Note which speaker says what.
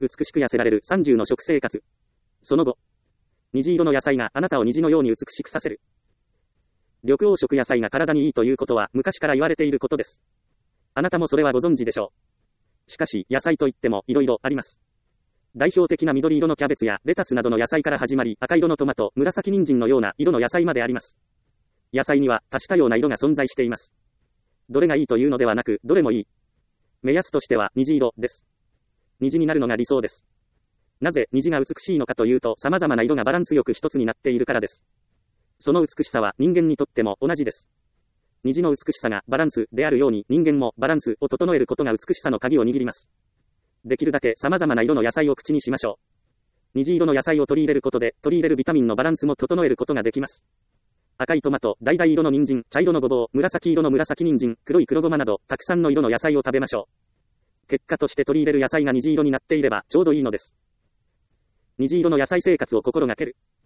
Speaker 1: 美しく痩せられる30の食生活。その後、虹色の野菜があなたを虹のように美しくさせる。緑黄色野菜が体にいいということは昔から言われていることです。あなたもそれはご存知でしょう。しかし、野菜といっても色々あります。代表的な緑色のキャベツやレタスなどの野菜から始まり、赤色のトマト、紫人参のような色の野菜まであります。野菜には多種多様な色が存在しています。どれがいいというのではなく、どれもいい。目安としては虹色です。虹になるのが理想です。なぜ虹が美しいのかというと、様々な色がバランスよく一つになっているからです。その美しさは人間にとっても同じです。虹の美しさがバランスであるように、人間もバランスを整えることが美しさの鍵を握ります。できるだけ様々な色の野菜を口にしましょう。虹色の野菜を取り入れることで、取り入れるビタミンのバランスも整えることができます。赤いトマト、橙色の人参、茶色のごぼう、紫色の紫人参、黒い黒ごまなど、たくさんの色の野菜を食べましょう。結果として取り入れる野菜が虹色になっていれば、ちょうどいいのです。虹色の野菜生活を心がける。